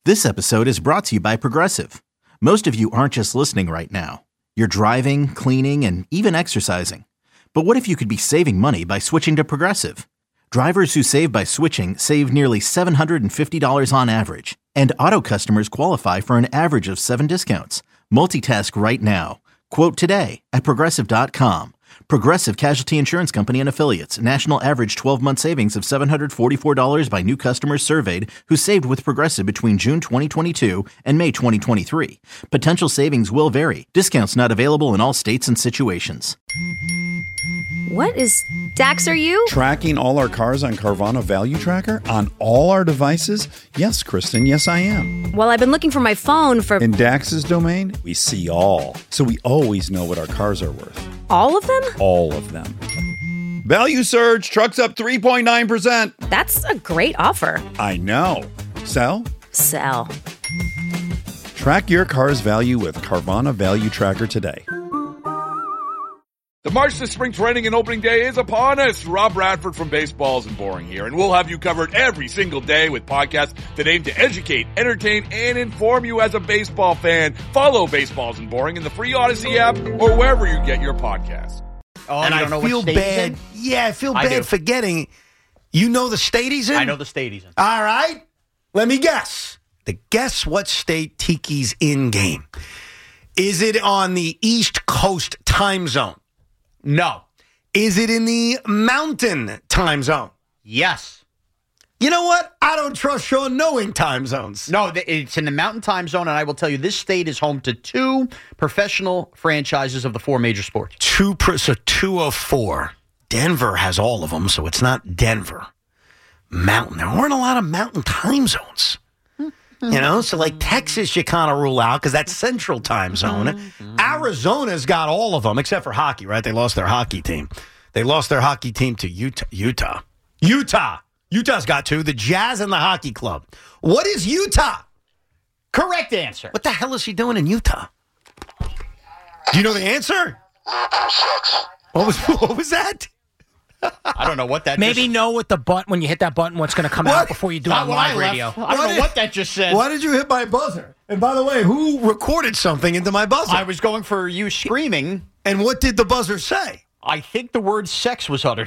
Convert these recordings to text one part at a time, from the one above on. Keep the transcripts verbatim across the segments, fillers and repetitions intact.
This episode is brought to you by Progressive. Most of you aren't just listening right now. You're driving, cleaning, and even exercising. But what if you could be saving money by switching to Progressive? Drivers who save by switching save nearly seven hundred fifty dollars on average. And auto customers qualify for an average of seven discounts. Multitask right now. Quote today at Progressive dot com. Progressive Casualty Insurance Company and Affiliates. National average twelve-month savings of seven hundred forty-four dollars by new customers surveyed who saved with Progressive between June twenty twenty-two and May twenty twenty-three. Potential savings will vary. Discounts not available in all states and situations. What is Dax, are you? Tracking all our cars on Carvana Value Tracker on all our devices? Yes, Kristen, yes, I am. Well, I've been looking for my phone for... In Dax's domain, we see all. So we always know what our cars are worth. All of them? All of them. Value surge, trucks up three point nine percent. That's a great offer. I know. Sell? Sell. Track your car's value with Carvana Value Tracker today. The march to spring training and opening day is upon us. Rob Bradford from Baseballs and Boring here, and we'll have you covered every single day with podcasts that aim to educate, entertain, and inform you as a baseball fan. Follow Baseballs and Boring in the free Odyssey app or wherever you get your podcasts. Oh, and you I don't know feel what state bad. he's in? Yeah, I feel I do. bad forgetting. You know the state he's in? I know the state he's in. All right. Let me guess. The guess what state Tiki's in game. Is it on the East Coast time zone? No. Is it in the Mountain time zone? Yes. You know what? I don't trust Sean knowing time zones. No, th- it's in the Mountain time zone, and I will tell you, this state is home to two professional franchises of the four major sports. Two, per, so two of four. Denver has all of them, so it's not Denver. Mountain. There aren't a lot of mountain time zones. You know, so like Texas, you kind of rule out because that's Central time zone. Mm-hmm. Arizona's got all of them except for hockey, right? They lost their hockey team. They lost their hockey team to Utah. Utah. Utah. Utah's got two. The Jazz and the Hockey Club. What is Utah? Correct answer. What the hell is he doing in Utah? Do you know the answer? What was what was that? I don't know what that Maybe just... know what the button, when you hit that button, what's going to come What? out before you do it Not on when live I left. radio. I don't What know did- what that just said. Why did you hit my buzzer? And by the way, who recorded something into my buzzer? I was going for you screaming. And what did the buzzer say? I think the word sex was uttered.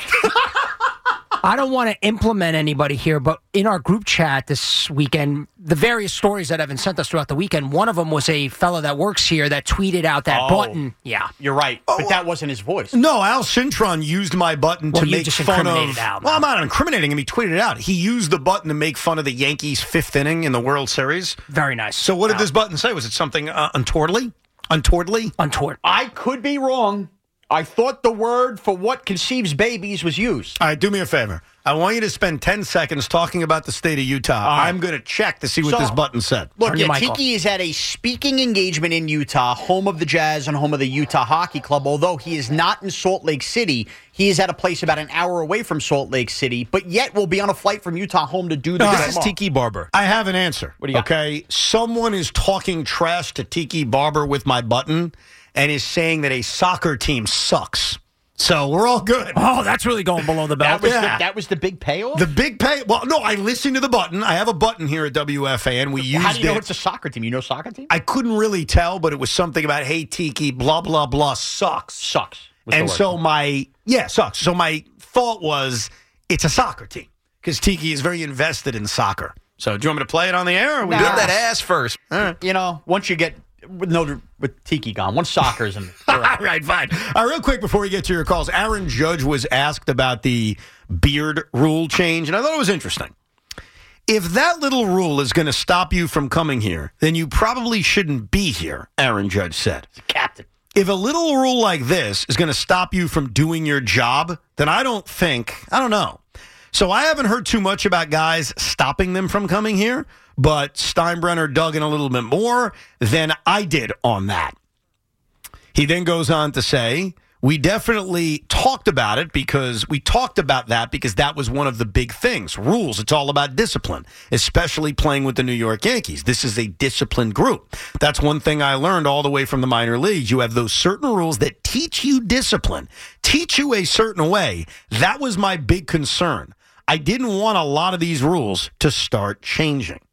I don't want to implement anybody here, but in our group chat this weekend, the various stories that Evan sent us throughout the weekend, one of them was a fellow that works here that tweeted out that Oh. button. Yeah. You're right, but that wasn't his voice. No, Al Cintron used my button Well, to you make just fun incriminated of. Al, well, I'm man. not incriminating him. He tweeted it out. He used the button to make fun of the Yankees' fifth inning in the World Series. Very nice. So, what did Al. this button say? Was it something uh, untowardly? Untowardly? Untoward. I could be wrong. I thought the word for what conceives babies was used. All right, do me a favor. I want you to spend ten seconds talking about the state of Utah. right. I'm going to check to see what So- this button said. Look, Turn your yeah, mic off. Tiki is at a speaking engagement in Utah, home of the Jazz and home of the Utah Hockey Club. Although he is not in Salt Lake City, he is at a place about an hour away from Salt Lake City, but yet will be on a flight from Utah home to do the No, game this is tomorrow. Tiki Barber. I have an answer. What do you got? Okay, someone is talking trash to Tiki Barber with my button and is saying that a soccer team sucks. So we're all good. Oh, that's really going below the belt. That was, Yeah. the, that was the big payoff? The big pay. Well, no, I listened to the button. I have a button here at W F A N. We used How do you know it. it's a soccer team? You know soccer team? I couldn't really tell, but it was something about, hey, Tiki, blah, blah, blah, sucks. Sucks. was the And word. so my, yeah, sucks. So my thought was, it's a soccer team because Tiki is very invested in soccer. So do you want me to play it on the air? Or we Nah. good? Get that ass first. All right. You know, once you get with no with Tiki gone, once soccer's in, All right, fine. All right, real quick before we get to your calls, Aaron Judge was asked about the beard rule change, and I thought it was interesting. If that little rule is going to stop you from coming here, then you probably shouldn't be here, Aaron Judge said. captain. If a little rule like this is going to stop you from doing your job, then I don't think, I don't know. So I haven't heard too much about guys stopping them from coming here, but Steinbrenner dug in a little bit more than I did on that. He then goes on to say, we definitely talked about it because we talked about that because that was one of the big things. Rules. It's all about discipline, especially playing with the New York Yankees. This is a disciplined group. That's one thing I learned all the way from the minor leagues. You have those certain rules that teach you discipline, teach you a certain way. That was my big concern. I didn't want a lot of these rules to start changing.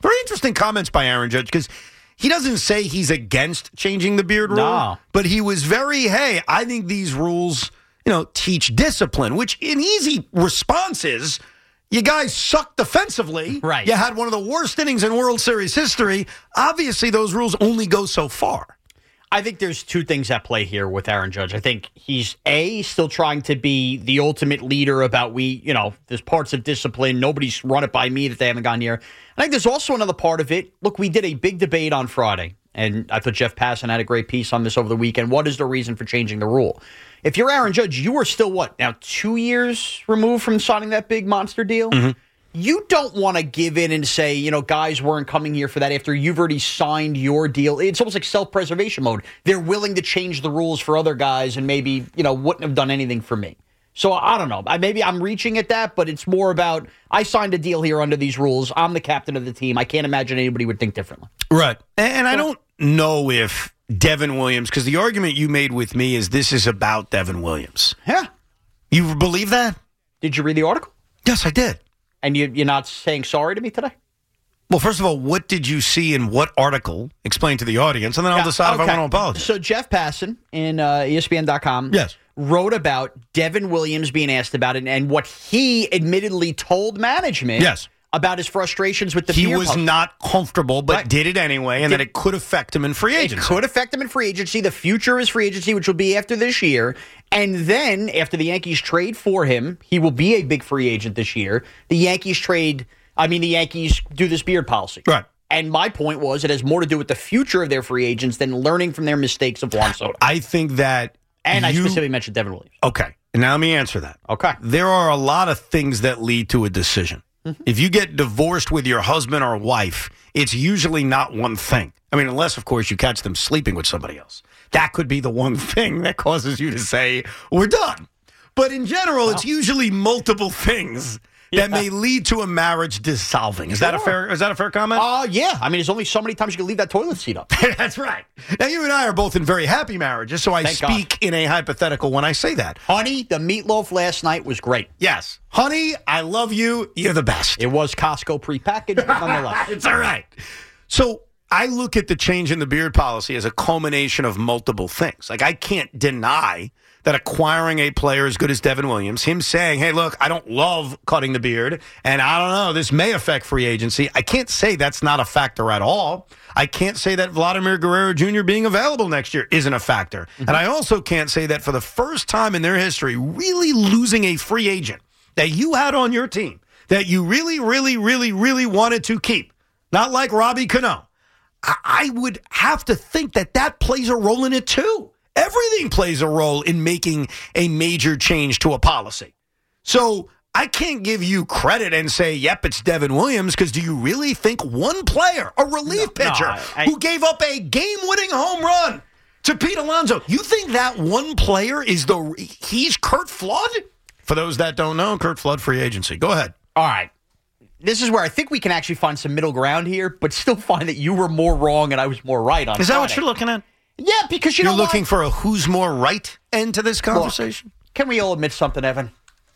Very interesting comments by Aaron Judge, because he doesn't say he's against changing the beard rule, No. but he was very, hey, I think these rules, you know, teach discipline, which an easy response is, you guys suck defensively. Right. You had one of the worst innings in World Series history. Obviously, those rules only go so far. I think there's two things at play here with Aaron Judge. I think he's, A, still trying to be the ultimate leader about we, you know, there's parts of discipline. Nobody's run it by me that they haven't gone here. I think there's also another part of it. Look, we did a big debate on Friday, and I thought Jeff Passan had a great piece on this over the weekend. What is the reason for changing the rule? If you're Aaron Judge, you are still, what, now two years removed from signing that big monster deal? Mm-hmm. You don't want to give in and say, you know, guys weren't coming here for that after you've already signed your deal. It's almost like self-preservation mode. They're willing to change the rules for other guys and maybe, you know, wouldn't have done anything for me. So I don't know. I, maybe I'm reaching at that, but it's more about I signed a deal here under these rules. I'm the captain of the team. I can't imagine anybody would think differently. Right. And I don't know if Devin Williams, because the argument you made with me is this is about Devin Williams. Yeah. You believe that? Did you read the article? Yes, I did. And you, you're not saying sorry to me today? Well, first of all, what did you see in what article? Explain to the audience, and then I'll Yeah, decide okay. if I want to apologize. So Jeff Passan in uh, E S P N dot com Yes. wrote about Devin Williams being asked about it and what he admittedly told management Yes. about his frustrations with the He beer was pump. not comfortable, but Right. did it anyway, and Did- that it could affect him in free It agency. could affect him in free agency. The future is free agency, which will be after this year. And then after the Yankees trade for him, he will be a big free agent this year. The Yankees trade, I mean, the Yankees do this beard policy. Right. And my point was it has more to do with the future of their free agents than learning from their mistakes of Juan Soto. I think that And I you- specifically mentioned Devin Williams. Okay, now let me answer that. Okay. There are a lot of things that lead to a decision. Mm-hmm. If you get divorced with your husband or wife, it's usually not one thing. I mean, unless, of course, you catch them sleeping with somebody else. That could be the one thing that causes you to say, we're done. But in general, it's usually multiple things that may lead to a marriage dissolving. Is that a fair is that a fair comment? Uh, yeah. I mean, there's only so many times you can leave that toilet seat up. That's right. Now, you and I are both in very happy marriages, so I Thank speak God. in a hypothetical when I say that. Honey, the meatloaf last night was great. Yes. Honey, I love you. You're the best. It was Costco prepackaged, but nonetheless. It's all right. So I look at the change in the beard policy as a culmination of multiple things. Like, I can't deny that acquiring a player as good as Devin Williams, him saying, hey, look, I don't love cutting the beard, and I don't know, this may affect free agency. I can't say that's not a factor at all. I can't say that Vladimir Guerrero Junior being available next year isn't a factor. Mm-hmm. And I also can't say that for the first time in their history, really losing a free agent that you had on your team, that you really, really, really, really wanted to keep, not like Robbie Cano, I, I would have to think that that plays a role in it too. Everything plays a role in making a major change to a policy. So I can't give you credit and say, yep, it's Devin Williams, because do you really think one player, a relief No, no, pitcher, I- I- who gave up a game-winning home run to Pete Alonso, you think that one player is the, he's Curt Flood? For those that don't know, Curt Flood, free agency. Go ahead. All right. This is where I think we can actually find some middle ground here, but still find that you were more wrong and I was more right on Is that what Friday. you're looking at? Yeah, because you You're know looking what? for a who's more right end to this conversation? Can we all admit something, Evan?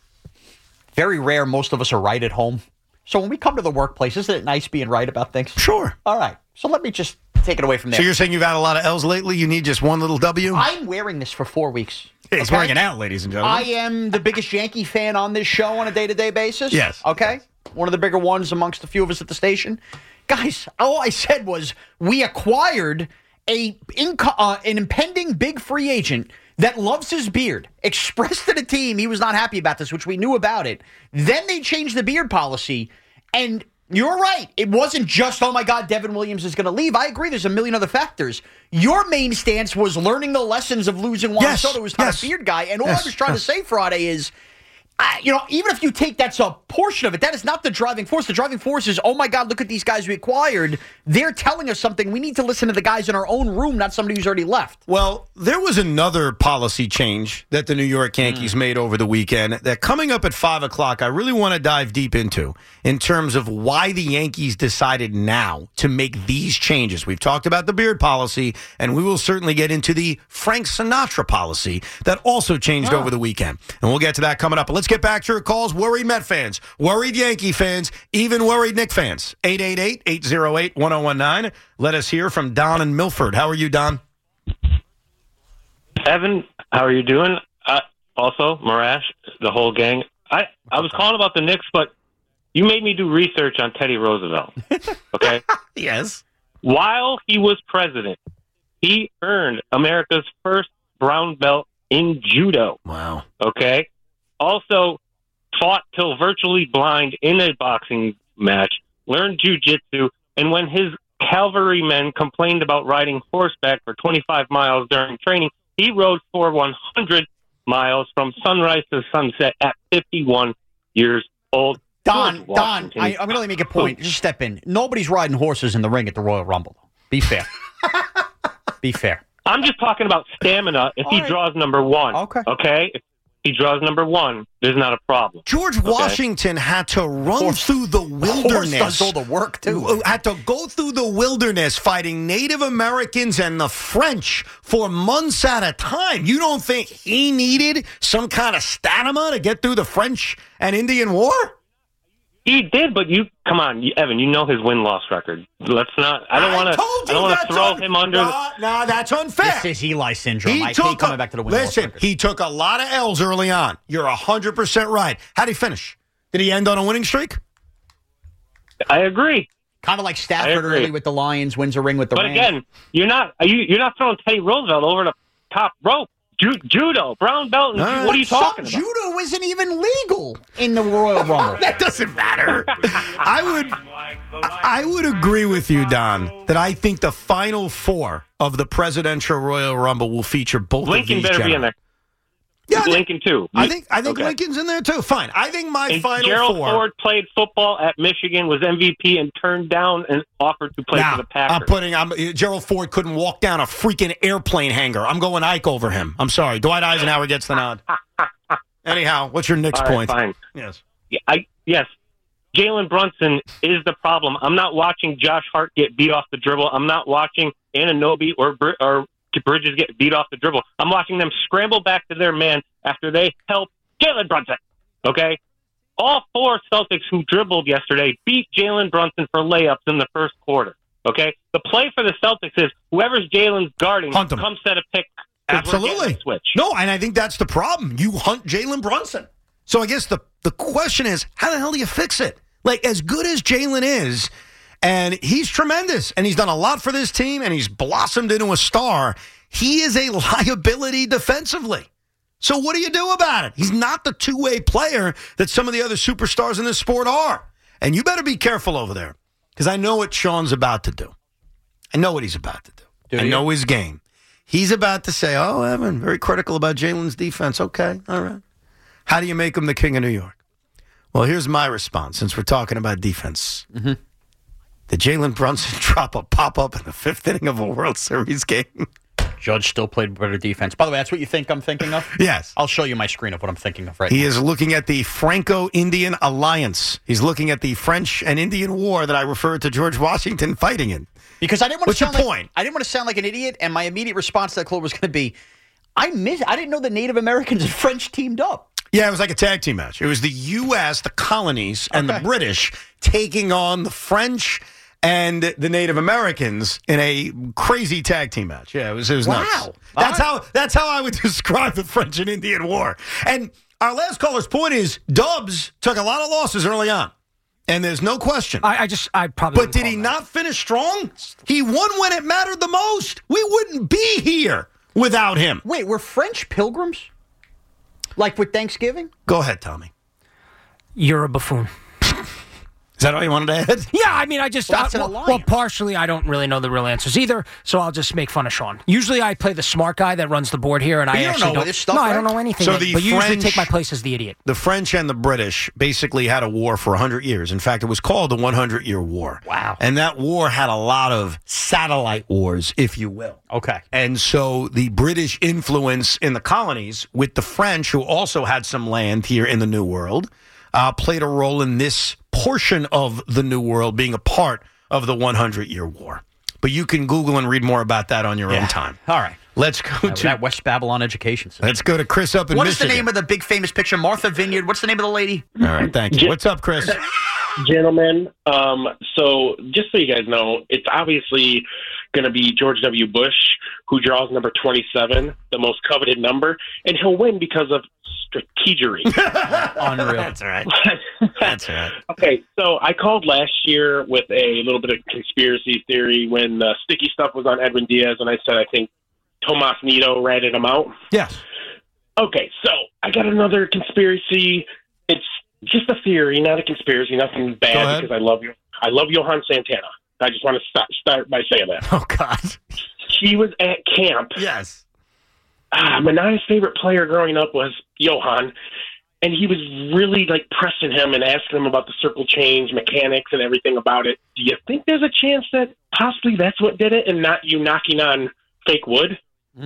Very rare most of us are right at home. So when we come to the workplace, isn't it nice being right about things? Sure. All right. So let me just take it away from there. So you're saying you've had a lot of L's lately? You need just one little W? I'm wearing this for four weeks. It's okay? wearing it out, ladies and gentlemen. I am the biggest Yankee fan on this show on a day-to-day basis. Yes. Okay? One of the bigger ones amongst a few of us at the station. Guys, all I said was we acquired a inco- uh, an impending big free agent that loves his beard, expressed to the team he was not happy about this, which we knew about it. Then they changed the beard policy, and you're right. It wasn't just, oh, my God, Devin Williams is going to leave. I agree there's a million other factors. Your main stance was learning the lessons of losing Juan Yes, Soto, who's not yes. a beard guy, and all Yes, I was trying yes. to say Friday is, I, you know, even if you take that's a portion of it, that is not the driving force. The driving force is, oh, my God, look at these guys we acquired. They're telling us something. We need to listen to the guys in our own room, not somebody who's already left. Well, there was another policy change that the New York Yankees Hmm. made over the weekend that coming up at five o'clock, I really want to dive deep into in terms of why the Yankees decided now to make these changes. We've talked about the beard policy, and we will certainly get into the Frank Sinatra policy that also changed over the weekend. And we'll get to that coming up. But let's get back to your calls. Worried Met fans, worried Yankee fans, even worried Knick fans. eight eight eight, eight oh eight, one oh one nine. Let us hear from Don in Milford. How are you, Don? Evan, how are you doing? Uh, also, Marash, the whole gang. I, I was calling about the Knicks, but you made me do research on Teddy Roosevelt. Okay? Yes. While he was president, he earned America's first brown belt in judo. Wow. Okay? Also, fought till virtually blind in a boxing match, learned jiu-jitsu, and when his cavalrymen complained about riding horseback for twenty-five miles during training, he rode for one hundred miles from sunrise to sunset at fifty-one years old. Don, Don, I, I'm going to make a point. Just step in. Nobody's riding horses in the ring at the Royal Rumble. Be fair. Be fair. I'm just talking about stamina if All he right. draws number one. Okay. Okay? If he draws number one, there's not a problem. George Washington had to run Horse- through the Horse wilderness. does all the work, too. Had to go through the wilderness fighting Native Americans and the French for months at a time. You don't think he needed some kind of stamina to get through the French and Indian War? He did, but you come on, you, Evan. You know his win loss record. Let's not. I don't want to. I don't want to throw un- him under. No, the, no, that's unfair. This is Eli syndrome. He I took hate coming a- back to the win. Listen, he took a lot of L's early on. You're one hundred percent right. How'd he finish? Did he end on a winning streak? I agree. Kind of like I Stafford agree. early with the Lions, wins a ring with the But Rams. again, you're not. Are you, you're not throwing Teddy Roosevelt over the top rope. Ju- judo, brown belt. And All ju- right. What are you talking Some about? judo isn't even legal in the Royal Rumble. That doesn't matter. I would I would agree with you, Don, that I think the final four of the Presidential Royal Rumble will feature both Lincoln of these better be in gentlemen. there. Yeah, I think, Lincoln too. I think I think Okay. Lincoln's in there too. Fine. I think my And final Gerald four. Ford played football at Michigan, was M V P, and turned down and offered to play Nah, for the Packers. I'm putting. I'm, Gerald Ford couldn't walk down a freaking airplane hangar. I'm going Ike over him. I'm sorry. Dwight Eisenhower gets the nod. Anyhow, what's your next All right, point? fine. Yes. Yeah, I yes, Jalen Brunson is the problem. I'm not watching Josh Hart get beat off the dribble. I'm not watching Anunoby or Br- or Bridges get beat off the dribble. I'm watching them scramble back to their man after they help Jalen Brunson. Okay, all four Celtics who dribbled yesterday beat Jalen Brunson for layups in the first quarter. Okay, the play for the Celtics is whoever's Jalen's guarding, Hunt him. come set a pick. 'cause we're getting Absolutely. a switch. No, and I think that's the problem. You hunt Jalen Brunson. So I guess the, the question is, how the hell do you fix it? Like, as good as Jalen is, and he's tremendous, and he's done a lot for this team, and he's blossomed into a star, he is a liability defensively. So what do you do about it? He's not the two-way player that some of the other superstars in this sport are. And you better be careful over there, because I know what Sean's about to do. I know what he's about to do. Do I you? know his game. He's about to say, oh, Evan, very critical about Jalen's defense. Okay, all right. How do you make him the king of New York? Well, here's my response, since we're talking about defense. Mm-hmm. Did Jalen Brunson drop a pop-up in the fifth inning of a World Series game? Judge still played better defense. By the way, that's what you think I'm thinking of? Yes. I'll show you my screen of what I'm thinking of right He now. is looking at the Franco-Indian Alliance. He's looking at the French and Indian War that I referred to George Washington fighting in. Because I didn't want What's to your sound like, point? I didn't want to sound like an idiot, and my immediate response to that clue was going to be, I miss. I didn't know the Native Americans and French teamed up. Yeah, it was like a tag team match. It was the U S, the colonies, and Okay. the British taking on the French and the Native Americans in a crazy tag team match. Yeah, it was, it was Wow. nuts. All That's right. how that's how I would describe the French and Indian War. And our last caller's point is Dubs took a lot of losses early on, and there's no question. I, I just, I probably. But wouldn't did call he that. not finish strong? He won when it mattered the most. We wouldn't be here without him. Wait, were French pilgrims? Like with Thanksgiving? Go ahead, Tommy. You're a buffoon. Is that all you wanted to add? Yeah, I mean, I just Well, that's uh, an well, alliance. well, partially, I don't really know the real answers either, so I'll just make fun of Sean. Usually, I play the smart guy that runs the board here, and I you don't actually know don't. this stuff, no, I right? don't know anything. So yet, the but you usually French- take my place as the idiot. The French and the British basically had a war for one hundred years. In fact, it was called the one hundred year War. Wow. And that war had a lot of satellite wars, if you will. Okay. And so the British influence in the colonies with the French, who also had some land here in the New World, uh, played a role in this portion of the New World being a part of the one hundred year War. But you can Google and read more about that on your Yeah. own time. All right. Let's go Uh, to that West Babylon Education Center. Let's go to Chris up in What is Michigan. the name of the big famous picture? Martha Vineyard. What's the name of the lady? All right, thank you. What's up, Chris? Gentlemen, um, so just so you guys know, it's obviously going to be George W. Bush who draws number twenty-seven, the most coveted number, and he'll win because of strategery. Unreal. That's all right. That's all right. Okay, so I called last year with a little bit of conspiracy theory when uh, sticky stuff was on Edwin Diaz, and I said I think Tomas Nido ratted him out. Yes. Okay, so I got another conspiracy. It's just a theory, not a conspiracy, nothing Go bad ahead. because I love you. I love Johan Santana. I just want to start, start by saying that. Oh, God. He was at camp. Yes. Ah, Manaya's favorite player growing up was Johan, and he was really like pressing him and asking him about the circle change mechanics and everything about it. Do you think there's a chance that possibly that's what did it and not you knocking on fake wood?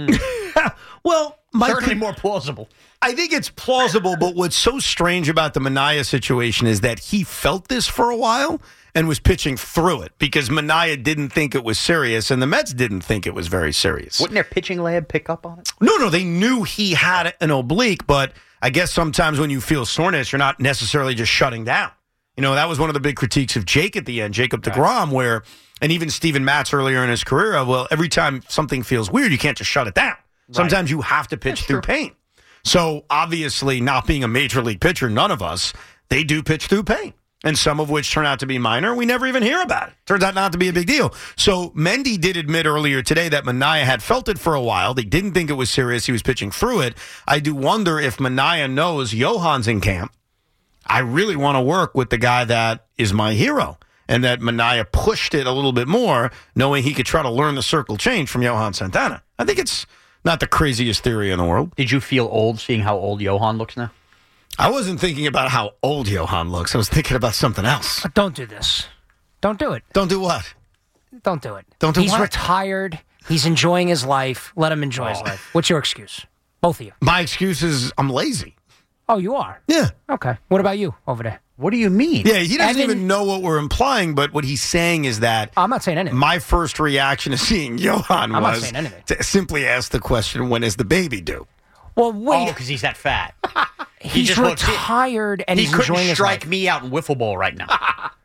Well, my Certainly more plausible. I think it's plausible, but what's so strange about the Manaya situation is that he felt this for a while and was pitching through it because Manaya didn't think it was serious and the Mets didn't think it was very serious. Wouldn't their pitching lab pick up on it? No, no, they knew he had an oblique, but I guess sometimes when you feel soreness, you're not necessarily just shutting down. You know, that was one of the big critiques of Jake at the end, Jacob deGrom, where, and even Steven Matz earlier in his career, of, well, every time something feels weird, you can't just shut it down. Sometimes you have to pitch through pain. So obviously, not being a major league pitcher, none of us, they do pitch through pain. And some of which turn out to be minor. We never even hear about it. Turns out not to be a big deal. So Mendy did admit earlier today that Manaya had felt it for a while. They didn't think it was serious. He was pitching through it. I do wonder if Manaya knows Johan's in camp. I really want to work with the guy that is my hero. And that Manaya pushed it a little bit more, knowing he could try to learn the circle change from Johan Santana. I think it's not the craziest theory in the world. Did you feel old seeing how old Johan looks now? I wasn't thinking about how old Johan looks. I was thinking about something else. But don't do this. Don't do it. Don't do what? Don't do it. Don't do He's what? retired. He's enjoying his life. Let him enjoy his life. What's your excuse? Both of you. My excuse is I'm lazy. Oh, you are? Yeah. Okay. What about you over there? What do you mean? Yeah, he doesn't Evan- even know what we're implying, but what he's saying is that I'm not saying anything. my first reaction to seeing Johan I'm not was saying anything. to simply ask the question, when is the baby due? Well, Oh, wait. because he's that fat. he's just looks- retired and he he's couldn't enjoying his strike life. me out in wiffle ball right now.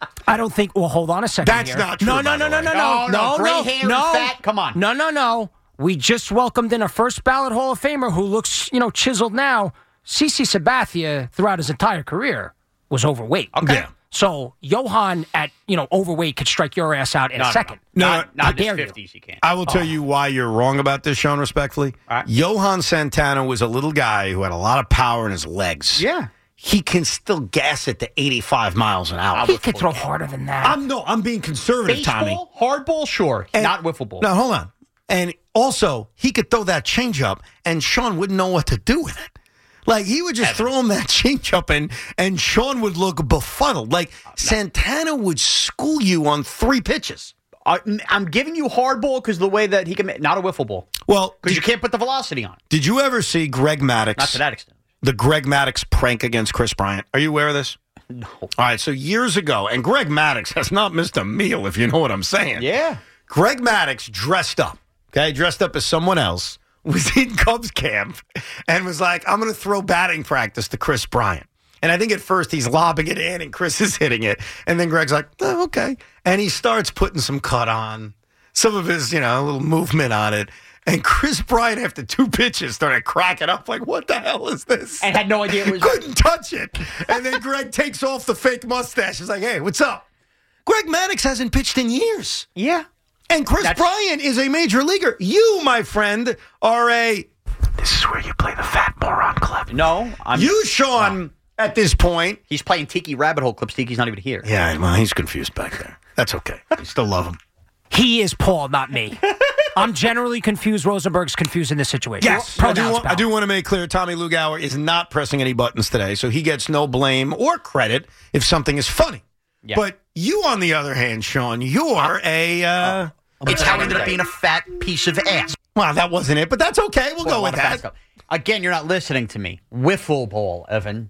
I don't think. Well, hold on a second. That's here. not true, No, no, by no, the no, way. no, No, no, no, no, gray no, hair and no. fat, come on. No, no, no. We just welcomed in a first ballot Hall of Famer who looks, you know, chiseled now. CeCe Sabathia, throughout his entire career, was overweight. Okay. Yeah. So Johan at you know overweight could strike your ass out in No, a no, second. No, Not, no, not in dare his you. fifties, he can't. I will tell you why you're wrong about this, Sean, respectfully. All right. Johan Santana was a little guy who had a lot of power in his legs. Yeah. He can still gas it to eighty-five miles an hour. He could throw harder than that. I'm no, I'm being conservative, Tommy. Baseball, hardball, sure. And- not wiffle ball. No, hold on. And also, he could throw that changeup, and Sean wouldn't know what to do with it. Like, he would just throw him that changeup, and, and Sean would look befuddled. Like, Santana would school you on three pitches. I, I'm giving you hardball because the way that he can, not a wiffle ball. Well, Because did, you can't put the velocity on it. did you ever see Greg Maddux? Not to that extent. The Greg Maddux prank against Chris Bryant. Are you aware of this? No. All right, so years ago, and Greg Maddux has not missed a meal, if you know what I'm saying. Yeah. Greg Maddux dressed up, okay, dressed up as someone else, was in Cubs camp, and was like, I'm going to throw batting practice to Chris Bryant. And I think at first he's lobbing it in, and Chris is hitting it. And then Greg's like, oh, okay. And he starts putting some cut on, some of his, you know, little movement on it. And Chris Bryant, after two pitches, started cracking up like, what the hell is this? And had no idea it was. Couldn't touch it. And then Greg takes off the fake mustache. He's like, hey, what's up? Greg Maddux hasn't pitched in years. Yeah. And Chris That's- Bryant is a major leaguer. You, my friend, are a... This is where you play the fat moron clip. No. I'm, You, Sean, at this point... He's playing Tiki Rabbit Hole clips. Tiki's not even here. Yeah, well, he's confused back there. That's okay. We still love him. He is Paul, not me. I'm generally confused. Rosenberg's confused in this situation. Yes, I do, Pronouns, want, I pal. do want to make clear Tommy Lugauer is not pressing any buttons today, so he gets no blame or credit if something is funny. Yeah. But you, on the other hand, Sean, you're a... Uh, It's how he ended up being a fat piece of ass. well, that wasn't it, but that's okay. We'll Well, go a lot with of fat that. stuff. Again, you're not listening to me. Wiffle ball, Evan.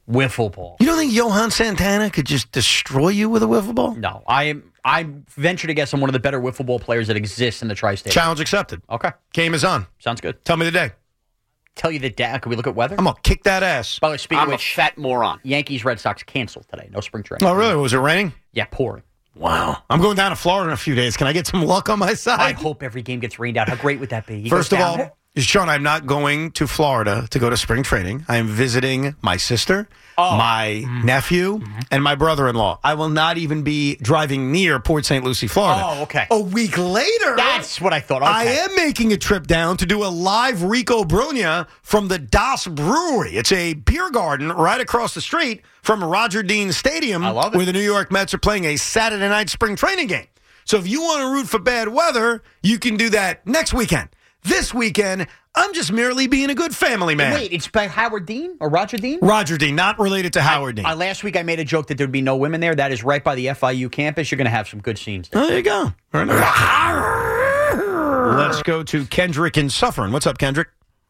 Wiffle ball. You don't think Johan Santana could just destroy you with a wiffle ball? No, I am. I venture to guess I'm one of the better wiffle ball players that exists in the tri-state. Challenge accepted. Okay. Game is on. Sounds good. Tell me the day. Tell you the day. Can we look at weather? I'm going to kick that ass. By the way, speaking I'm of a which, fat moron. Yankees Red Sox canceled today. No spring training. Oh, really? Was it raining? Yeah, pouring. Wow. I'm going down to Florida in a few days. Can I get some luck on my side? I hope every game gets rained out. How great would that be? He First goes of down all, there. Sean, I'm not going to Florida to go to spring training. I am visiting my sister, Oh. my nephew, and my brother-in-law. I will not even be driving near Port Saint Lucie, Florida. Oh, okay. A week later, That's what I thought. Okay. I am making a trip down to do a live Rico Brugna from the Das Brewery. It's a beer garden right across the street from Roger Dean Stadium, I love it. where the New York Mets are playing a Saturday night spring training game. So if you want to root for bad weather, you can do that next weekend. This weekend, I'm just merely being a good family man. Wait, it's by Howard Dean or Roger Dean? Roger Dean, not related to Howard Dean. Uh, last week I made a joke that there'd be no women there. That is right by the F I U campus. You're going to have some good scenes there. Oh, there you go. Very nice. Let's go to Kendrick in Suffern. What's up, Kendrick?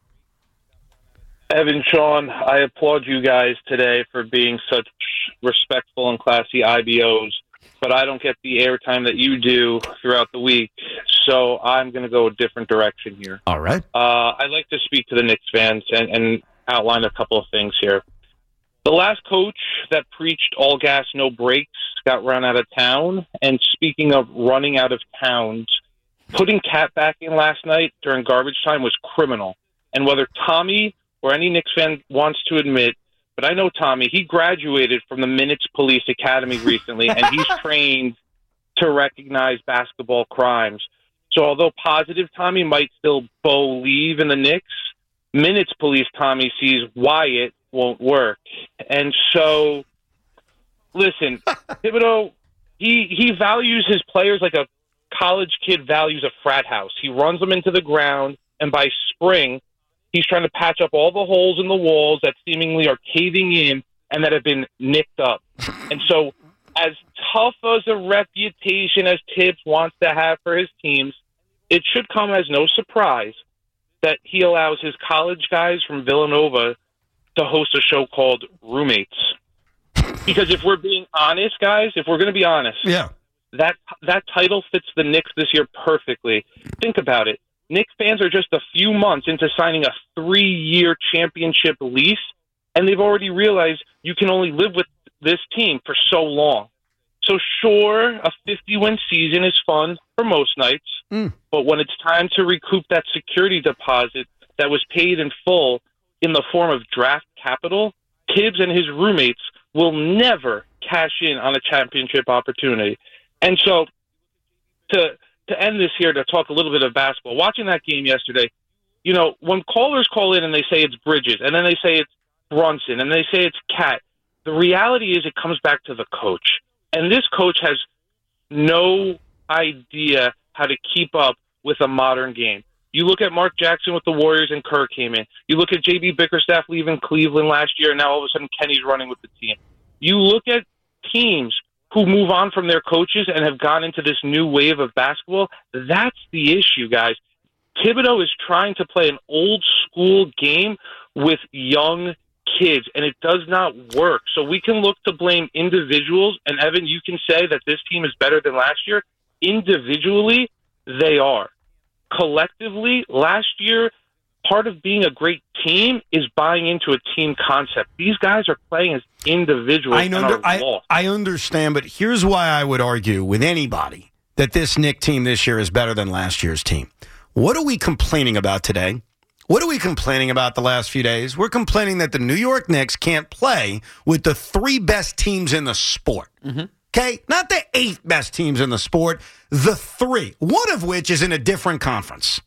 Evan, Sean, I applaud you guys today for being such respectful and classy I B Os, but I don't get the airtime that you do throughout the week, so I'm going to go a different direction here. All right. Uh, I'd like to speak to the Knicks fans and, and outline a couple of things here. The last coach that preached all gas, no brakes got run out of town, and speaking of running out of towns, putting Cat back in last night during garbage time was criminal. And whether Tommy or any Knicks fan wants to admit, but I know Tommy, he graduated from the Minutes Police Academy recently, and he's trained to recognize basketball crimes. So although positive Tommy might still believe in the Knicks, Minutes Police Tommy sees why it won't work. And so, listen, Thibodeau, he, he values his players like a college kid values a frat house. He runs them into the ground, and by spring, he's trying to patch up all the holes in the walls that seemingly are caving in and that have been nicked up. And so, as tough as a reputation as Tibbs wants to have for his teams, it should come as no surprise that he allows his college guys from Villanova to host a show called Roommates. Because if we're being honest, guys, if we're going to be honest, yeah, that that title fits the Knicks this year perfectly. Think about it. Knicks fans are just a few months into signing a three-year championship lease, and they've already realized you can only live with this team for so long. So sure, a fifty-win season is fun for most nights, mm. but when it's time to recoup that security deposit that was paid in full in the form of draft capital, Tibbs and his roommates will never cash in on a championship opportunity. And so to to end this here, to talk a little bit of basketball, watching that game yesterday, you know, when callers call in and they say it's Bridges, and then they say it's Brunson, and they say it's Cat, the reality is it comes back to the coach. And this coach has no idea how to keep up with a modern game. You look at Mark Jackson with the Warriors and Kerr came in. You look at J B Bickerstaff leaving Cleveland last year, and now all of a sudden Kenny's running with the team. You look at teams who move on from their coaches and have gone into this new wave of basketball. That's the issue, guys. Thibodeau is trying to play an old school game with young kids, and it does not work. So we can look to blame individuals, and Evan, you can say that this team is better than last year. Individually, they are. Collectively, last year, part of being a great team is buying into a team concept. These guys are playing as individuals I, and under, are I, lost. I understand, but here's why I would argue with anybody that this Knick team this year is better than last year's team. What are we complaining about today? What are we complaining about the last few days? We're complaining that the New York Knicks can't play with the three best teams in the sport. Mm-hmm. Okay? Not the eight best teams in the sport, the three, one of which is in a different conference.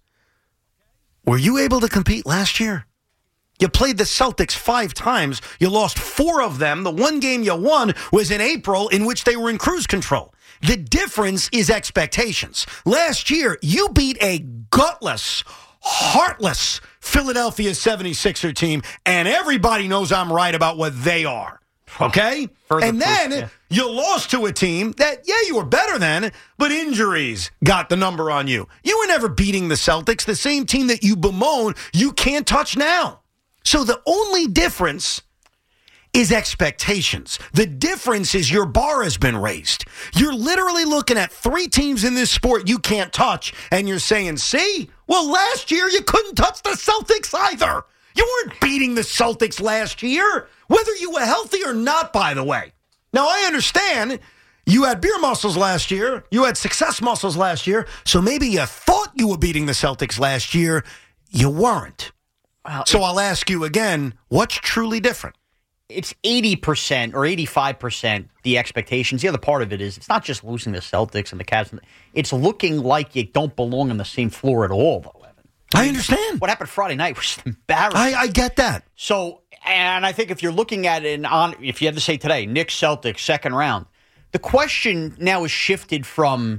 Were you able to compete last year? You played the Celtics five times. You lost four of them. The one game you won was in April, in which they were in cruise control. The difference is expectations. Last year, you beat a gutless, heartless Philadelphia seventy-sixer team, and everybody knows I'm right about what they are. Okay? Further and proof, then yeah. you lost to a team that, yeah, you were better than, but injuries got the number on you. You were never beating the Celtics, the same team that you bemoan you can't touch now. So the only difference is expectations. The difference is your bar has been raised. You're literally looking at three teams in this sport you can't touch, and you're saying, see, well, last year you couldn't touch the Celtics either. You weren't beating the Celtics last year, whether you were healthy or not, by the way. Now, I understand you had beer muscles last year. You had success muscles last year. So maybe you thought you were beating the Celtics last year. You weren't. Well, so I'll ask you again, what's truly different? It's eighty percent or eighty-five percent the expectations. The other part of it is it's not just losing the Celtics and the Cavs. It's looking like you don't belong on the same floor at all, though, Evan. I understand. What happened Friday night was embarrassing. I, I get that. So, and I think if you're looking at it on, if you had to say today, Knicks, Celtics, second round, the question now is shifted from,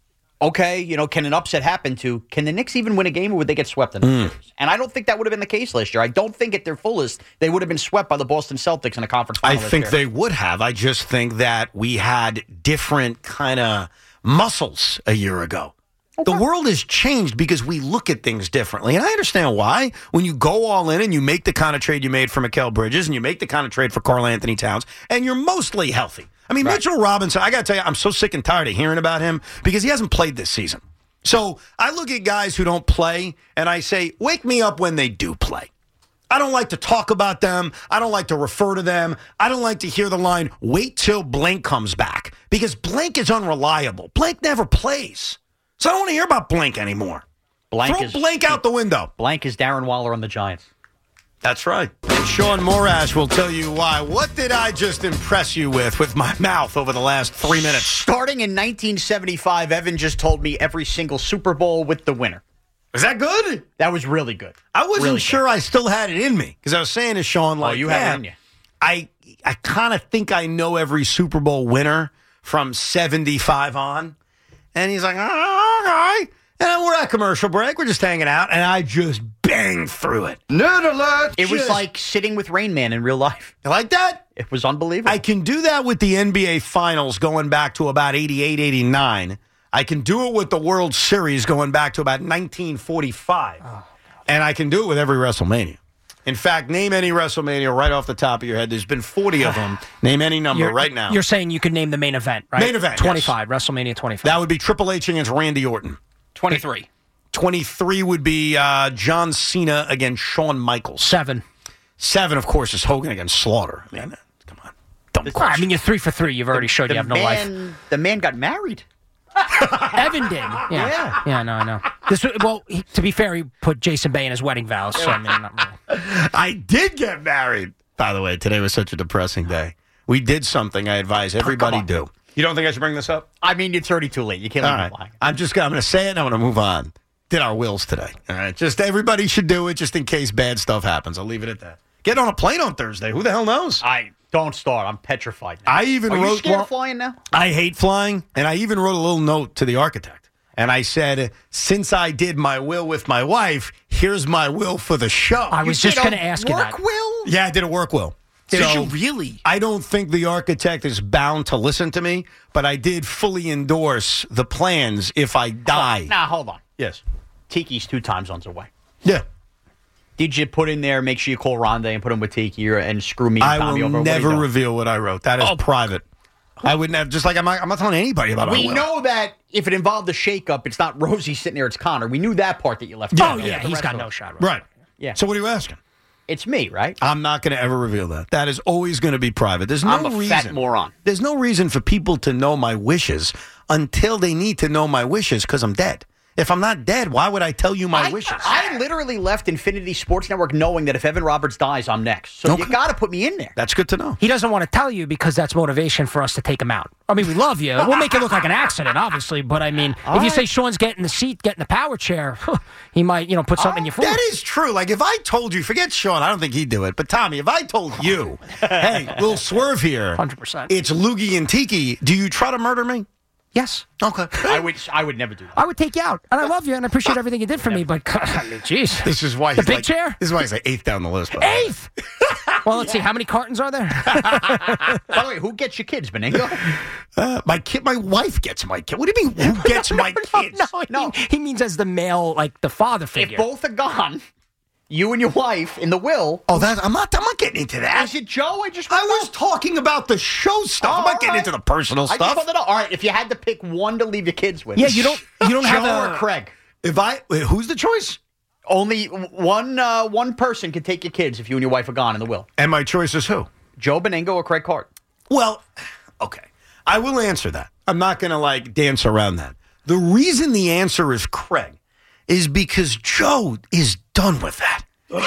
okay, you know, can an upset happen to, can the Knicks even win a game or would they get swept in the Mm. series? And I don't think that would have been the case last year. I don't think at their fullest they would have been swept by the Boston Celtics in a conference I final this think year. they would have. I just think that we had different kind of muscles a year ago. The world has changed because we look at things differently. And I understand why. When you go all in and you make the kind of trade you made for Mikal Bridges and you make the kind of trade for Karl Anthony Towns and you're mostly healthy. I mean, right. Mitchell Robinson, I got to tell you, I'm so sick and tired of hearing about him because he hasn't played this season. So I look at guys who don't play and I say, wake me up when they do play. I don't like to talk about them. I don't like to refer to them. I don't like to hear the line, wait till Blank comes back. Because Blank is unreliable. Blank never plays. So I don't want to hear about Blank anymore. Blank Throw is, Blank out the window. Blank is Darren Waller on the Giants. That's right. And Sean Morash will tell you why. What did I just impress you with with my mouth over the last three minutes? Starting in nineteen seventy-five, Evan just told me every single Super Bowl with the winner. Is that good? That was really good. I wasn't really sure good. I still had it in me. Because I was saying to Sean, like, oh, you yeah, have it in you. I, I kind of think I know every Super Bowl winner from seventy-five on. And he's like, oh, all right. And we're at commercial break. We're just hanging out. And I just banged through it. Nerd alert! It was Just- like sitting with Rain Man in real life. You like that? It was unbelievable. I can do that with the N B A Finals going back to about eighty-eight, eighty-nine. I can do it with the World Series going back to about nineteen forty-five. Oh, and I can do it with every WrestleMania. In fact, name any WrestleMania right off the top of your head. There's been forty of them. Name any number You're, right now. You're saying you could name the main event, right? Main event, twenty-five, yes. WrestleMania twenty-five. That would be Triple H against Randy Orton. twenty-three. twenty-three would be uh, John Cena against Shawn Michaels. Seven. Seven, of course, is Hogan against Slaughter. I mean, come on. Don't Well, I mean, you're three for three. You've already showed the you have no man, life. The man got married. Evan did. Yeah. Yeah. Yeah, no, I know. This, well, he, to be fair, he put Jason Bay in his wedding vows. So, I mean, not really. I did get married. By the way, today was such a depressing day. We did something I advise everybody do. You don't think I should bring this up? I mean, it's already too late. You can't All leave right. it lying. I'm just I'm going to say it and I'm going to move on. Did our wills today. All right. Just everybody should do it just in case bad stuff happens. I'll leave it at that. Get on a plane on Thursday. Who the hell knows? I don't start. I'm petrified now. I even Are you wrote scared well, of flying now? I hate flying, and I even wrote a little note to the architect. And I said, since I did my will with my wife, here's my will for the show. I was You just did going a to ask you that. Work will? Yeah, I did a work will. Did So, you really? I don't think the architect is bound to listen to me, but I did fully endorse the plans if I die. Now, hold on. Yes. Tiki's two time zones away. Yeah. Did you put in there, make sure you call Rondé and put him with Tiki or, and screw me and I Tommy will over? What are you never doing? reveal what I wrote. That is Oh. private. I wouldn't have, just like I'm not, I'm not telling anybody about We our will. know that if it involved the shakeup, it's not Rosie sitting there, it's Connor. We knew that part that you left Oh, out. yeah, The he's rest got of no it. shot. Right. Yeah. So what are you asking? It's me, right? I'm not going to ever reveal that. That is always going to be private. There's no I'm a reason. fat moron. There's no reason for people to know my wishes until they need to know my wishes because I'm dead. If I'm not dead, why would I tell you my I, wishes? I literally left Infinity Sports Network knowing that if Evan Roberts dies, I'm next. So Okay. you got to put me in there. That's good to know. He doesn't want to tell you because that's motivation for us to take him out. I mean, we love you. We'll make it look like an accident, obviously. But, I mean, All if you right. say Sean's getting the seat, getting the power chair, he might, you know, put something in your food. That is true. Like, if I told you, forget Sean, I don't think he'd do it. But, Tommy, if I told you, hey, little swerve here. one hundred percent. It's Loogie and Tiki. Do you try to murder me? Yes. Okay. I would I would never do that. I would take you out. And I love you and I appreciate everything you did for me. But, I mean, jeez. This is why The he's big like, chair? This is why he's like eighth down the list. by the way. Eighth! Well, let's see. How many cartons are there? By the way, who gets your kids, Benengo? Uh, my kid, my wife gets my kid. What do you mean? Who gets my kids? no, he, No. he means as the male, like the father If figure. both are gone, You and your wife in the will. Oh, that I'm not. I'm not getting into that. Is it Joe? I just. I was talking about the show stuff. Oh, I'm not getting right. into the personal I stuff. just wanted to know. All right, if you had to pick one to leave your kids with. Yeah, you don't. You don't have Joe a or Craig. If I, wait, who's the choice? Only one. Uh, one person can take your kids if you and your wife are gone in the will. And my choice is who? Joe Benigno or Craig Hart. Well, okay. I will answer that. I'm not going to like dance around that. The reason the answer is Craig is because Joe is done with that.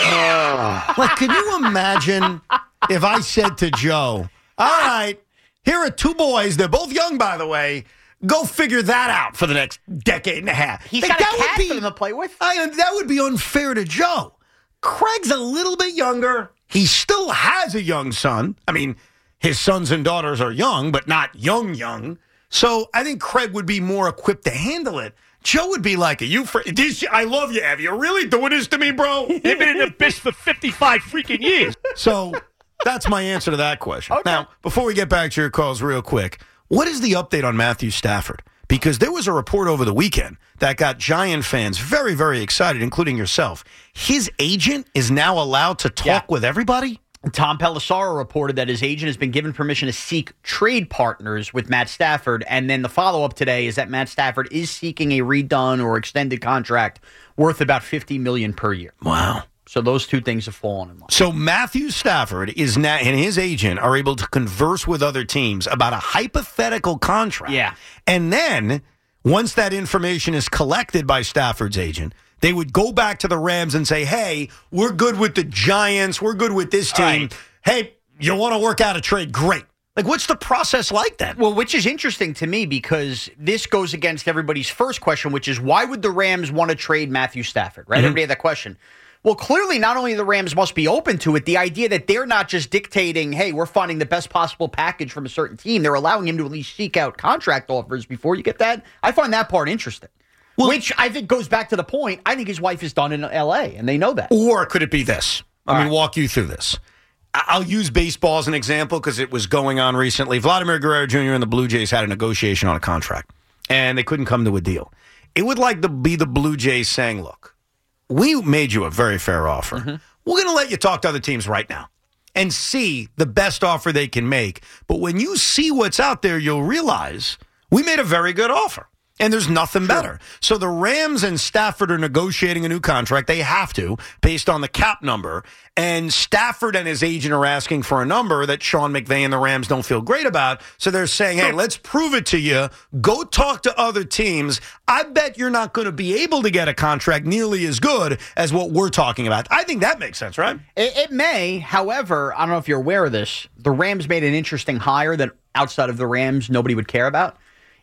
Like, can you imagine if I said to Joe, all right, here are two boys. They're both young, by the way. Go figure that out for the next decade and a half. He's Like, got a that would cat be- for them to play with. I, that would be unfair to Joe. Craig's a little bit younger. He still has a young son. I mean, his sons and daughters are young, but not young, young. So I think Craig would be more equipped to handle it. Joe would be like, are you fr- this, I love you, Ev. You're really doing this to me, bro? You've been in the biz for fifty-five freaking years. So that's my answer to that question. Okay. Now, before we get back to your calls real quick, what is the update on Matthew Stafford? Because there was a report over the weekend that got Giant fans very, very excited, including yourself. His agent is now allowed to talk Yeah. with everybody? Tom Pelissaro reported that his agent has been given permission to seek trade partners with Matt Stafford. And then the follow-up today is that Matt Stafford is seeking a redone or extended contract worth about fifty million dollars per year. Wow. So those two things have fallen in line. So Matthew Stafford is now, and his agent are able to converse with other teams about a hypothetical contract. Yeah. And then once that information is collected by Stafford's agent, they would go back to the Rams and say, hey, we're good with the Giants. We're good with this team. Right. Hey, you want to work out a trade? Great. Like, what's the process like that? Well, which is interesting to me because this goes against everybody's first question, which is why would the Rams want to trade Matthew Stafford, right? Mm-hmm. Everybody had that question. Well, clearly, not only the Rams must be open to it, the idea that they're not just dictating, hey, we're finding the best possible package from a certain team. They're allowing him to at least seek out contract offers before you get that. I find that part interesting. Well, which I think goes back to the point, I think his wife is done in L A, and they know that. Or could it be this? I'm going right. to walk you through this. I- I'll use baseball as an example because it was going on recently. Vladimir Guerrero Junior and the Blue Jays had a negotiation on a contract, and they couldn't come to a deal. It would like to be the Blue Jays saying, look, we made you a very fair offer. Mm-hmm. We're going to let you talk to other teams right now and see the best offer they can make. But when you see what's out there, you'll realize we made a very good offer. And there's nothing better. So the Rams and Stafford are negotiating a new contract. They have to, based on the cap number. And Stafford and his agent are asking for a number that Sean McVay and the Rams don't feel great about. So they're saying, hey, let's prove it to you. Go talk to other teams. I bet you're not going to be able to get a contract nearly as good as what we're talking about. I think that makes sense, right? It, it may. However, I don't know if you're aware of this. The Rams made an interesting hire that outside of the Rams, nobody would care about.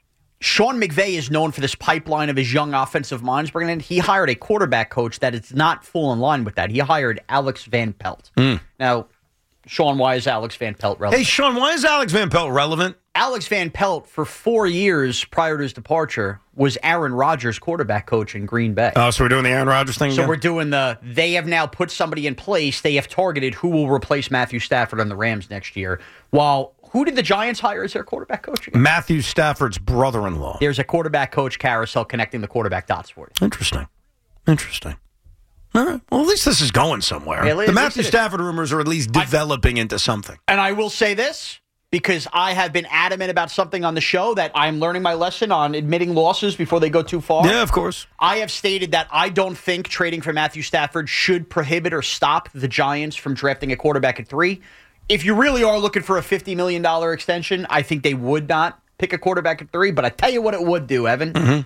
Sean McVay is known for this pipeline of his young offensive minds bringing in. He hired a quarterback coach that is not full in line with that. He hired Alex Van Pelt. Mm. Now, Sean, why is Alex Van Pelt relevant? Hey, Sean, why is Alex Van Pelt relevant? Alex Van Pelt, for four years prior to his departure, was Aaron Rodgers' quarterback coach in Green Bay. Oh, so we're doing the Aaron Rodgers thing So again? we're doing the, they have now put somebody in place. They have targeted who will replace Matthew Stafford on the Rams next year. While, who did the Giants hire as their quarterback coach again? Matthew Stafford's brother-in-law. There's a quarterback coach carousel connecting the quarterback dots for you. Interesting. Interesting. All right. Well, at least this is going somewhere. Yeah, at the least Matthew it is. Stafford rumors are at least developing I, into something. And I will say this, because I have been adamant about something on the show that I'm learning my lesson on admitting losses before they go too far. Yeah, of course. I have stated that I don't think trading for Matthew Stafford should prohibit or stop the Giants from drafting a quarterback at three. If you really are looking for a fifty million dollars extension, I think they would not pick a quarterback at three. But I tell you what it would do, Evan. Mm-hmm.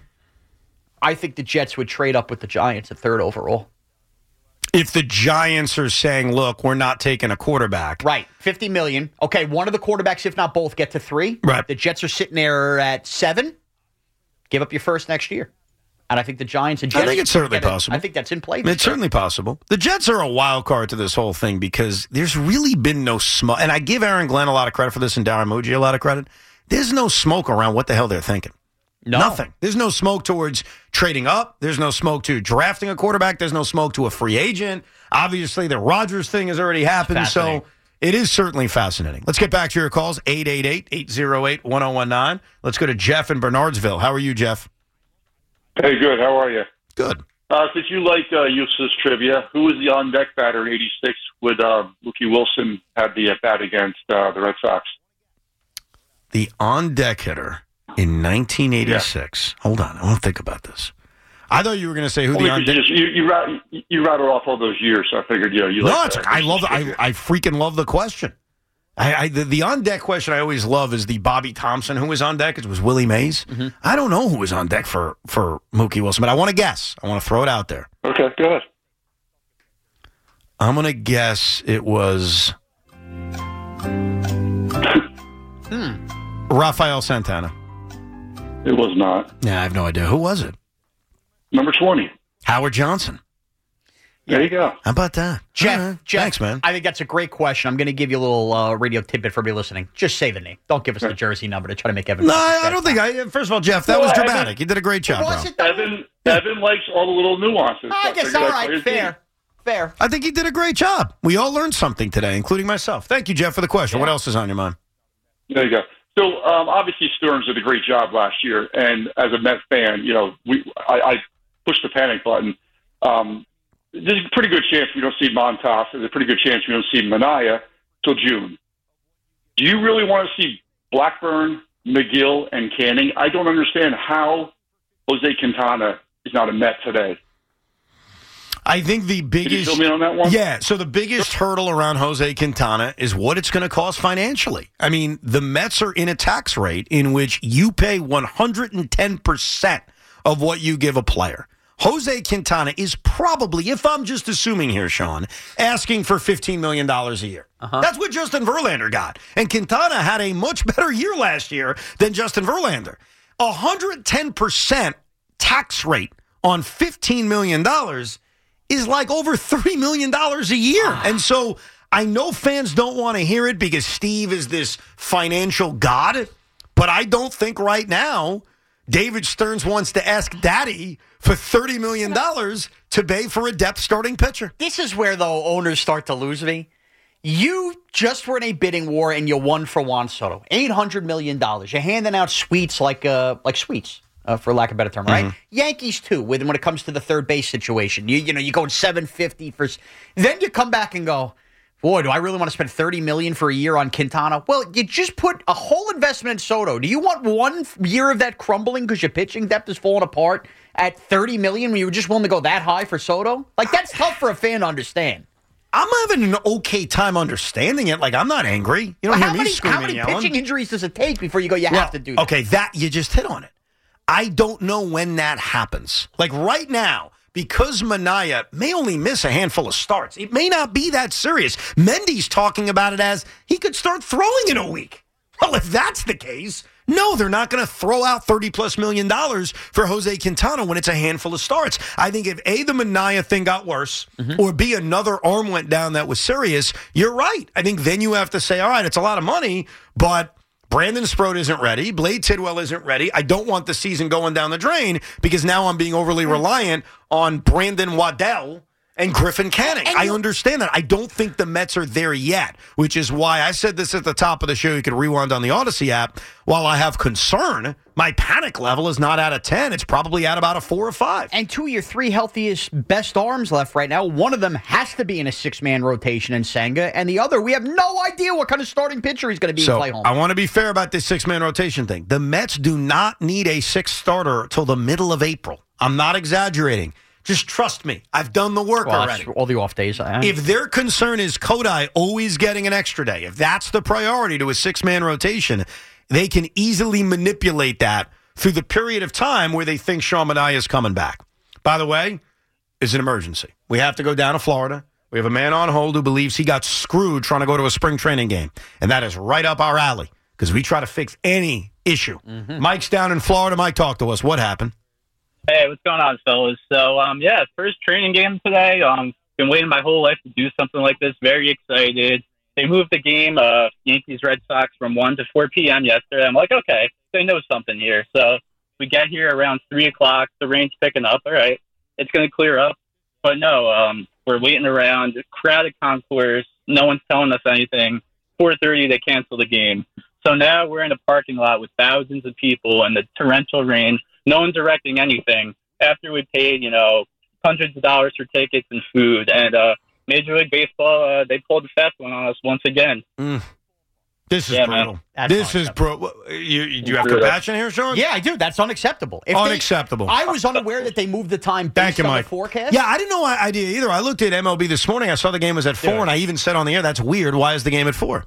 I think the Jets would trade up with the Giants at third overall. If the Giants are saying, look, we're not taking a quarterback. Right. fifty million dollars. Okay, one of the quarterbacks, if not both, get to three. Right. The Jets are sitting there at seven. Give up your first next year. And I think the Giants and Jets... I think it's certainly get it. possible. I think that's in play. It's certainly possible. The Jets are a wild card to this whole thing because there's really been no smoke. And I give Aaron Glenn a lot of credit for this and Darren Muji a lot of credit. There's no smoke around what the hell they're thinking. No. Nothing. There's no smoke towards trading up. There's no smoke to drafting a quarterback. There's no smoke to a free agent. Obviously, the Rodgers thing has already happened, so it is certainly fascinating. Let's get back to your calls, eight eight eight, eight oh eight, one oh one nine. Let's go to Jeff in Bernardsville. How are you, Jeff? Hey, good. How are you? Good. Uh, since you like uh, useless trivia, who was the on-deck batter in eighty-six when uh, Mookie Wilson had the at-bat against uh, the Red Sox? The on-deck hitter in nineteen eighty-six. Yeah. Hold on. I want to think about this. I thought you were going to say who Only the on-deck... You, just, you, you, rat, you rattled off all those years, so I figured, you know, you No, like it's, that. I love I, I freaking love the question. I, I the, the on-deck question I always love is the Bobby Thompson who was on deck. It was Willie Mays. Mm-hmm. I don't know who was on deck for, for Mookie Wilson, but I want to guess. I want to throw it out there. Okay, go ahead. I'm going to guess it was hmm. Rafael Santana. It was not. Yeah, I have no idea. Who was it? Number twenty. Howard Johnson. There you go. How about that? Jeff, right. Jeff, Thanks, man. I think that's a great question. I'm going to give you a little uh, radio tidbit for everybody listening. Just say the name. Don't give us the jersey number to try to make Evan. No, I, I don't think I. First of all, Jeff, that No, was Evan- dramatic. You did a great job, Was bro. it, though? Evan, Evan likes all the little nuances. I so guess figured all I'd play right. his Fair. game. Fair. I think you did a great job. We all learned something today, including myself. Thank you, Jeff, for the question. What else is on your mind? There you go. So um, obviously Stearns did a great job last year, and as a Mets fan, you know, we I, I pushed the panic button. Um, there's a pretty good chance we don't see Montas. There's a pretty good chance we don't see Manaea till June. Do you really want to see Blackburn, McGill, and Canning? I don't understand how Jose Quintana is not a Met today. I think the biggest. Can you fill me in on that one? Yeah, so the biggest hurdle around Jose Quintana is what it's going to cost financially. I mean, the Mets are in a tax rate in which you pay one hundred ten percent of what you give a player. Jose Quintana is probably, if I'm just assuming here, Sean, asking for fifteen million dollars a year. Uh-huh. That's what Justin Verlander got. And Quintana had a much better year last year than Justin Verlander. one hundred ten percent tax rate on fifteen million dollars is like over three million dollars a year. And so I know fans don't want to hear it because Steve is this financial god, but I don't think right now David Stearns wants to ask Daddy for thirty million dollars to pay for a depth starting pitcher. This is where, though, owners start to lose me. You just were in a bidding war and you won for Juan Soto. eight hundred million dollars. You're handing out sweets like uh, like sweets, uh, for lack of a better term, right? Mm-hmm. Yankees, too, with, when it comes to the third base situation. You, you know, you're going seven fifty for... Then you come back and go, boy, do I really want to spend thirty million dollars for a year on Quintana? Well, you just put a whole investment in Soto. Do you want one year of that crumbling because your pitching depth is falling apart at thirty million dollars when you were just willing to go that high for Soto? Like, that's tough for a fan to understand. I'm having an okay time understanding it. Like, I'm not angry. You don't Well, hear how me many, screaming How many yelling. pitching injuries does it take before you go, you Well, have to do that? Okay, that you just hit on it. I don't know when that happens. Like right now, because Manaea may only miss a handful of starts, it may not be that serious. Mendy's talking about it as he could start throwing in a week. Well, if that's the case, no, they're not going to throw out thirty plus million dollars for Jose Quintana when it's a handful of starts. I think if A, the Manaea thing got worse, mm-hmm. or B, another arm went down that was serious, you're right. I think then you have to say, all right, it's a lot of money, but Brandon Sproat isn't ready. Blade Tidwell isn't ready. I don't want the season going down the drain because now I'm being overly reliant on Brandon Waddell and Griffin Canning. I understand that. I don't think the Mets are there yet, which is why I said this at the top of the show. You can rewind on the Odyssey app. While I have concern, my panic level is not at a ten. It's probably at about a four or five. And two of your three healthiest best arms left right now. One of them has to be in a six-man rotation in Senga, and the other, we have no idea what kind of starting pitcher he's going to be so in play home. I want to be fair about this six-man rotation thing. The Mets do not need a sixth starter till the middle of April. I'm not exaggerating. Just trust me. I've done the work well, already. All the off days. I If their concern is Kodai always getting an extra day, if that's the priority to a six-man rotation, they can easily manipulate that through the period of time where they think Sean Manaea is coming back. By the way, it's an emergency. We have to go down to Florida. We have a man on hold who believes he got screwed trying to go to a spring training game, and that is right up our alley because we try to fix any issue. Mm-hmm. Mike's down in Florida. Mike, talk to us. What happened? Hey, what's going on, fellas? So, um, yeah, first training game today. Um, been waiting my whole life to do something like this. Very excited. They moved the game, uh, Yankees Red Sox, from one to four p.m. yesterday. I'm like, okay, they know something here. So we get here around three o'clock. The rain's picking up. All right, it's going to clear up. But no, um, we're waiting around. Crowded concourse. No one's telling us anything. four thirty, they cancel the game. So now we're in a parking lot with thousands of people and the torrential rain. No one's directing anything. After we paid, you know, hundreds of dollars for tickets and food. And uh, Major League Baseball, uh, they pulled the fast one on us once again. Mm. This is Yeah, brutal. man. This is bro. You, you, do you have compassion here, Sean? Yeah, I do. That's unacceptable. If Unacceptable. They, I was unaware that they moved the time based Thank you, on Mike. the forecast. Yeah, I didn't know my idea either. I looked at M L B this morning. I saw the game was at four, Yeah. and I even said on the air, "That's weird. Why is the game at four?"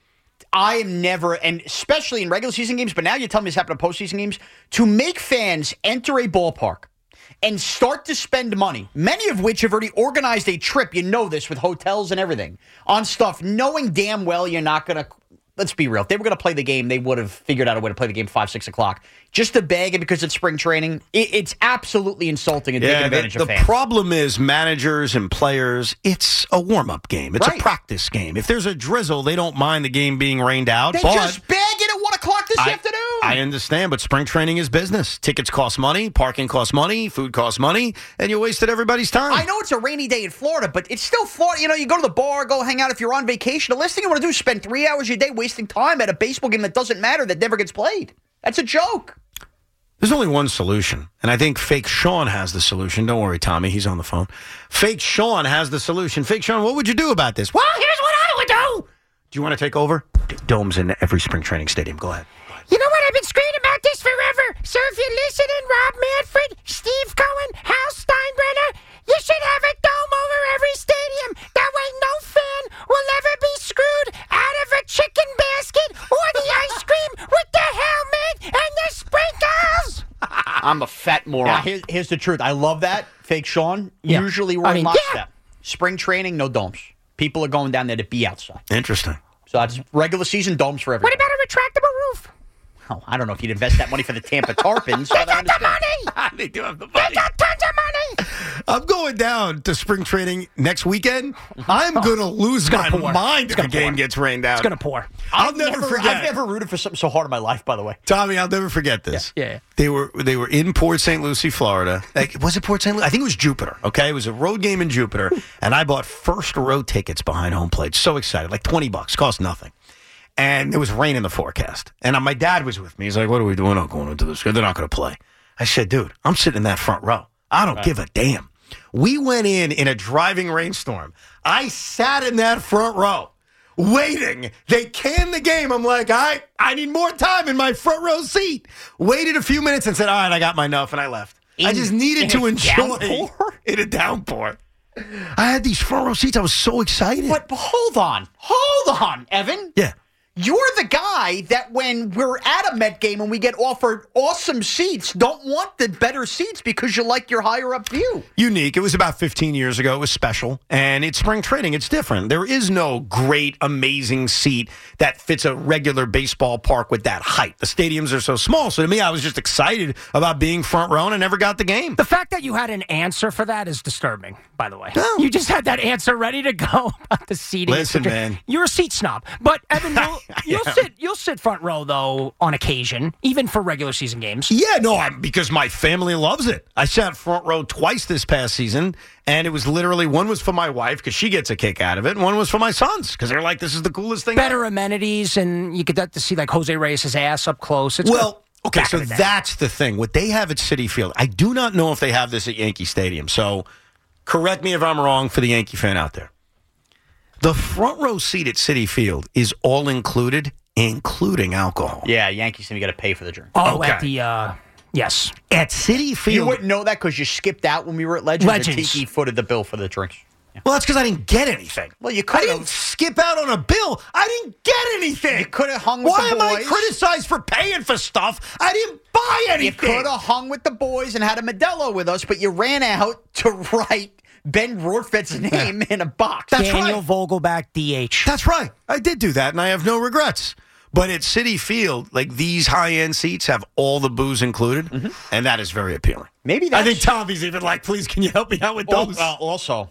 I am never, and especially in regular season games, but now you're telling me it's happening in postseason games, to make fans enter a ballpark and start to spend money, many of which have already organized a trip, you know this, with hotels and everything, on stuff, knowing damn well you're not going to, let's be real, if they were going to play the game, they would have figured out a way to play the game five, six o'clock. Just to bag it because it's spring training, it, it's absolutely insulting and taking Yeah, advantage the, of the fans. problem is managers and players, it's a warm-up game. It's Right. a practice game. If there's a drizzle, they don't mind the game being rained out. They but just bag it at one o'clock this I, afternoon. I understand, but spring training is business. Tickets cost money, parking costs money, food costs money, and you wasted everybody's time. I know it's a rainy day in Florida, but it's still Florida. You know, you go to the bar, go hang out if you're on vacation. The last thing you want to do is spend three hours a day wasting time at a baseball game that doesn't matter, that never gets played. That's a joke. There's only one solution, and I think Fake Sean has the solution. Don't worry, Tommy, he's on the phone. Fake Sean has the solution. Fake Sean, what would you do about this? Well, here's what I would do. Do you want to take over? D- Domes in every spring training stadium. Go ahead. You know what? I've been screaming about this forever. So if you're listening, Rob Manfred, Steve Cohen, Hal Steinbrenner, you should have a dome over every stadium. That way no fan will ever be screwed out of a chicken basket or the ice cream with the helmet and the sprinkles. I'm a fat moron. Now, here's, here's the truth. I love that, Fake Sean. Yeah. Usually we're I in mean, lockstep. yeah. Spring training, no domes. People are going down there to be outside. Interesting. So that's regular season domes for everyone. What about a retractable roof? Oh, I don't know if you'd invest that money for the Tampa Tarpons. They but I got the understand. money. They do have the They got tons of money. I'm going down to spring training next weekend. I'm going to lose my pour. mind It's if the gonna game pour. gets rained out. It's going to pour. I'll I've never, forget. I've never rooted for something so hard in my life, by the way. Tommy, I'll never forget this. Yeah, yeah. They were they were in Port Saint Lucie, Florida. Like, was it Port Saint Lucie? I think it was Jupiter. Okay, it was a road game in Jupiter, and I bought first row tickets behind home plate. So excited, like twenty bucks, cost nothing. And there was rain in the forecast. And uh, my dad was with me. He's like, "What are we doing? Not going into this. They're not going to play." I said, "Dude, I'm sitting in that front row. I don't Right. give a damn." We went in in a driving rainstorm. I sat in that front row. Waiting. They canned the game. I'm like, all right, I need more time in my front row seat. Waited a few minutes and said, all right, I got my enough, and I left. I In- just needed in to a enjoy downpour? in a downpour. I had these front row seats. I was so excited. But, but hold on. Hold on, Evan. Yeah. You're the guy that when we're at a Met game and we get offered awesome seats, don't want the better seats because you like your higher up view. Unique. It was about fifteen years ago. It was special. And it's spring training. It's different. There is no great, amazing seat that fits a regular baseball park with that height. The stadiums are so small. So to me, I was just excited about being front row, and I never got the game. The fact that you had an answer for that is disturbing, by the way. No. You just had that answer ready to go about the seating. Listen, man. You're a seat snob. But, Evan, you'll, you'll, am. sit, you'll sit front row, though, on occasion, even for regular season games. Yeah, no, I'm, because my family loves it. I sat front row twice this past season, and it was literally, one was for my wife because she gets a kick out of it, and one was for my sons because they're like, this is the coolest thing Better ever. amenities, and you get to see, like, Jose Reyes' ass up close. It's Well, good. okay, Back so in the day. that's the thing. What they have at Citi Field, I do not know if they have this at Yankee Stadium, so correct me if I'm wrong for the Yankee fan out there. The front row seat at Citi Field is all included, including alcohol. Yeah, Yankees team, you got to pay for the drink. Oh, Okay. at the, uh, yes. At Citi Field. You wouldn't know that because you skipped out when we were at Legends. Legends. And Tiki footed the bill for the drinks. Well, that's because I didn't get anything. Well, you I could didn't have. skip out on a bill. I didn't get anything. You could have hung with Why the am I boys. criticized for paying for stuff? I didn't buy You anything. could have hung with the boys and had a Modelo with us, but you ran out to write Ben Rorfet's name in a box. That's Daniel right. Vogelback, D H. That's right. I did do that, and I have no regrets. But at Citi Field, like these high-end seats have all the booze included, and that is very appealing. Maybe I that's... think Tommy's even like, please, can you help me out with Al- those? uh, also,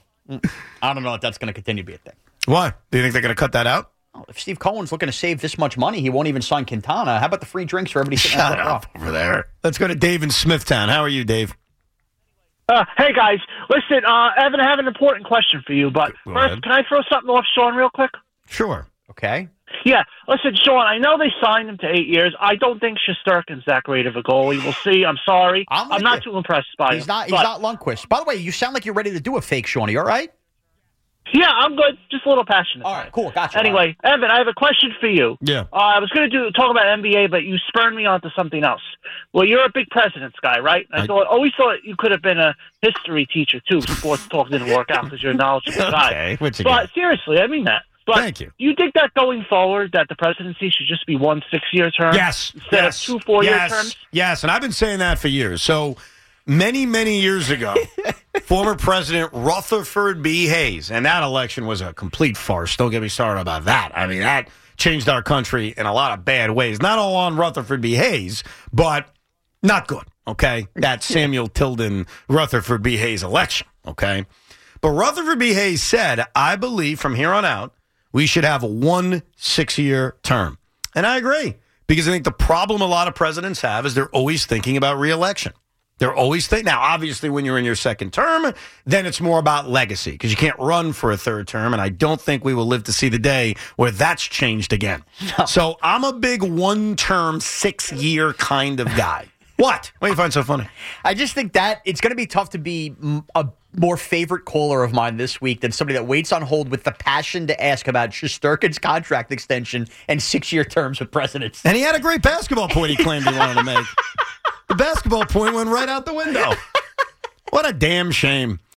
I don't know if that's going to continue to be a thing. Why? Do you think they're going to cut that out? Oh, if Steve Cohen's looking to save this much money, he won't even sign Quintana. How about the free drinks for everybody sitting Shut out up over there. Let's go to Dave in Smithtown. How are you, Dave? Uh, hey guys, listen, uh, Evan, I have an important question for you. But Go first, ahead. can I throw something off Sean real quick? Sure. Okay. Yeah, listen, Sean, I know they signed him to eight years. I don't think Shesterkin's that great of a goalie. We'll see. I'm sorry. I'm, I'm not too impressed by he's him. Not, he's but, not Lundqvist. By the way, you sound like you're ready to do a fake, Sean. Are you all right? Yeah, I'm good. Just a little passionate. All right, cool. Gotcha. Anyway, right. Evan, I have a question for you. Yeah. Uh, I was going to do talk about N B A, but you spurred me onto something else. Well, you're a big presidents guy, right? I, I thought, always thought you could have been a history teacher, too. Sports talk didn't work out because you're a knowledgeable guy. Okay, what you but got? seriously, I mean that. But Thank you. Do you think that going forward, that the presidency should just be one six-year term? Yes. Instead yes, of two four-year yes, terms? Yes, and I've been saying that for years. So many, many years ago, former President Rutherford B. Hayes, and that election was a complete farce. Don't get me started about that. I mean, that changed our country in a lot of bad ways. Not all on Rutherford B. Hayes, but not good, okay? That Samuel Tilden Rutherford B. Hayes election, okay? But Rutherford B. Hayes said, I believe from here on out, we should have a one six-year term. And I agree, because I think the problem a lot of presidents have is they're always thinking about reelection. They're always thinking. Now, obviously, when you're in your second term, then it's more about legacy, because you can't run for a third term, and I don't think we will live to see the day where that's changed again. No. So I'm a big one-term, six-year kind of guy. What? What do you find so funny? I just think that it's going to be tough to be a more favorite caller of mine this week than somebody that waits on hold with the passion to ask about Shesterkin's contract extension and six-year terms with presidents. And he had a great basketball point he claimed he wanted to make. The basketball point went right out the window. What a damn shame.